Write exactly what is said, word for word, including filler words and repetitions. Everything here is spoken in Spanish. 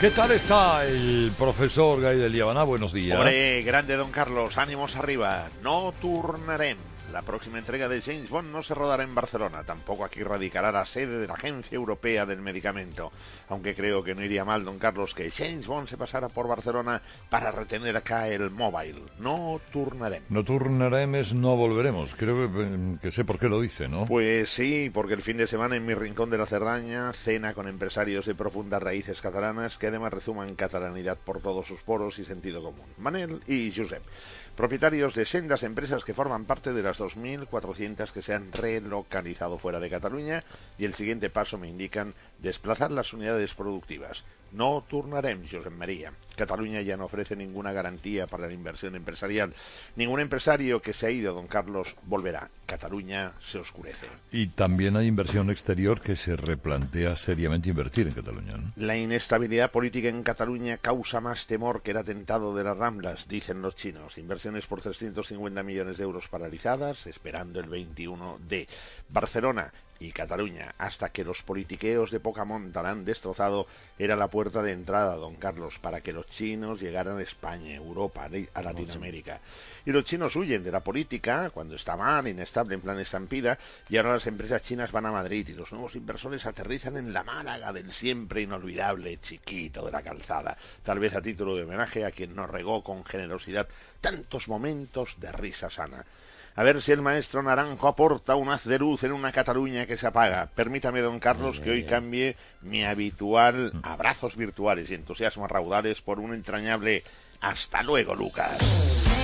¿Qué tal está el profesor Gai de Liabana? Buenos días. Hombre, grande don Carlos, ánimos arriba. No tornarem. La próxima entrega de James Bond no se rodará en Barcelona, tampoco aquí radicará la sede de la Agencia Europea del Medicamento, aunque creo que no iría mal, don Carlos, que James Bond se pasara por Barcelona para retener acá el mobile. No tornarem. No tornarem es no volveremos, creo que, que sé por qué lo dice, ¿no? Pues sí, porque el fin de semana en mi rincón de la Cerdaña, cena con empresarios de profundas raíces catalanas que además rezuman catalanidad por todos sus poros y sentido común. Manel y Josep, propietarios de sendas empresas que forman parte de las dos mil cuatrocientas que se han relocalizado fuera de Cataluña, y el siguiente paso me indican desplazar las unidades productivas. No tornarem, Josep María. Cataluña ya no ofrece ninguna garantía para la inversión empresarial. Ningún empresario que se ha ido, don Carlos, volverá. Cataluña se oscurece. Y también hay inversión exterior que se replantea seriamente invertir en Cataluña, ¿no? La inestabilidad política en Cataluña causa más temor que el atentado de las Ramblas, dicen los chinos. Inversiones por trescientos cincuenta millones de euros paralizadas, esperando el veintiuno de Barcelona y Cataluña, hasta que los politiqueos de poca monta la han destrozado, era la puerta de entrada, don Carlos, para que los chinos llegaran a España, Europa, a Latinoamérica. Y los chinos huyen de la política cuando está mal, inestable, en plan estampida, y ahora las empresas chinas van a Madrid y los nuevos inversores aterrizan en la Málaga del siempre inolvidable Chiquito de la Calzada, tal vez a título de homenaje a quien nos regó con generosidad tantos momentos de risa sana. A ver si el maestro Naranjo aporta un haz de luz en una Cataluña que se apaga. Permítame, don Carlos, que hoy cambie mi habitual abrazos virtuales y entusiasmos raudales por un entrañable hasta luego, Lucas.